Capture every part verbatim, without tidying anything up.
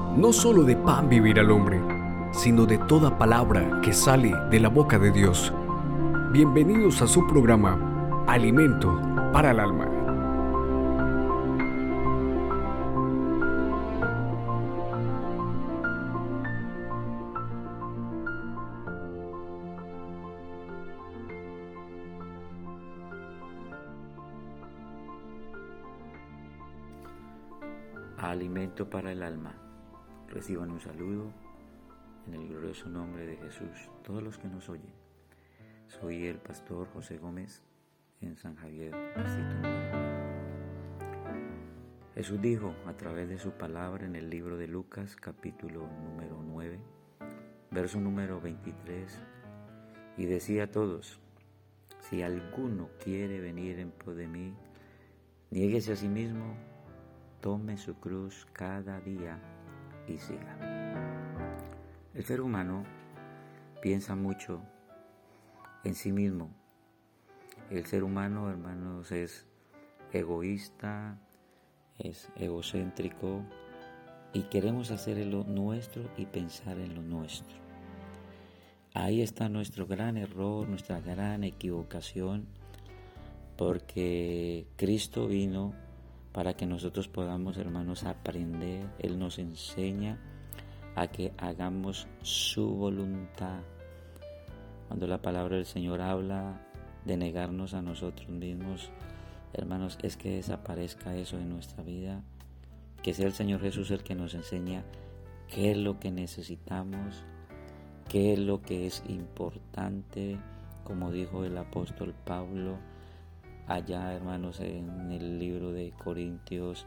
No solo de pan vivirá el hombre, sino de toda palabra que sale de la boca de Dios. Bienvenidos a su programa, Alimento para el Alma. Alimento para el alma. Reciban un saludo en el glorioso nombre de Jesús, todos los que nos oyen. Soy el pastor José Gómez en San Javier, Distrito Número uno. Jesús dijo a través de su palabra en el libro de Lucas, capítulo número nueve, verso número veintitrés, y decía a todos: si alguno quiere venir en pos de mí, niéguese a sí mismo, tome su cruz cada día y siga. El ser humano piensa mucho en sí mismo. El ser humano, hermanos, es egoísta, es egocéntrico y queremos hacer lo nuestro y pensar en lo nuestro. Ahí está nuestro gran error, nuestra gran equivocación, porque Cristo vino para que nosotros podamos, hermanos, aprender. Él nos enseña a que hagamos su voluntad. Cuando la palabra del Señor habla de negarnos a nosotros mismos, hermanos, es que desaparezca eso de nuestra vida, que sea el Señor Jesús el que nos enseña qué es lo que necesitamos, qué es lo que es importante, como dijo el apóstol Pablo allá, hermanos, en el libro de Corintios,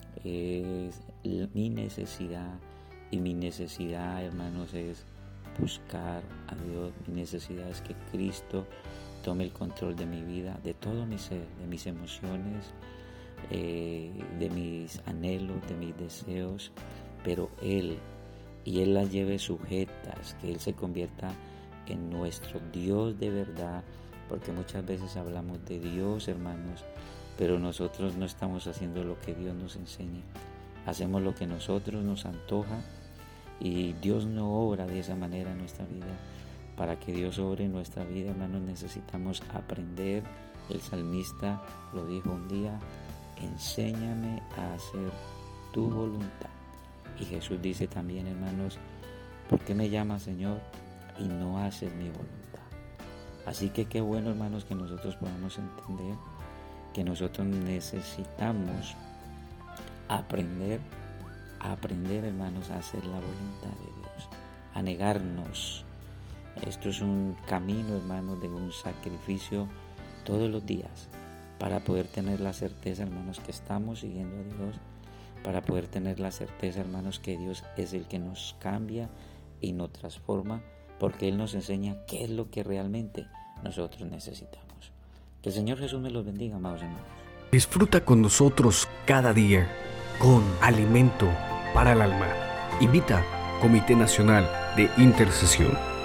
es mi necesidad, y mi necesidad, hermanos, es buscar a Dios. Mi necesidad es que Cristo tome el control de mi vida, de todo mi ser, de mis emociones, eh, de mis anhelos, de mis deseos, pero Él, y Él las lleve sujetas, que Él se convierta en nuestro Dios de verdad, porque muchas veces hablamos de Dios, hermanos, pero nosotros no estamos haciendo lo que Dios nos enseña. Hacemos lo que nosotros nos antoja y Dios no obra de esa manera en nuestra vida. Para que Dios obre en nuestra vida, hermanos, necesitamos aprender. El salmista lo dijo un día: enséñame a hacer tu voluntad. Y Jesús dice también, hermanos: ¿por qué me llamas Señor y no haces mi voluntad? Así que qué bueno, hermanos, que nosotros podamos entender que nosotros necesitamos aprender, aprender, hermanos, a hacer la voluntad de Dios, a negarnos. Esto es un camino, hermanos, de un sacrificio todos los días para poder tener la certeza, hermanos, que estamos siguiendo a Dios, para poder tener la certeza, hermanos, que Dios es el que nos cambia y nos transforma, porque Él nos enseña qué es lo que realmente nosotros necesitamos. Que el Señor Jesús me los bendiga, amados hermanos. Disfruta con nosotros cada día con Alimento para el Alma. Invita Comité Nacional de Intercesión.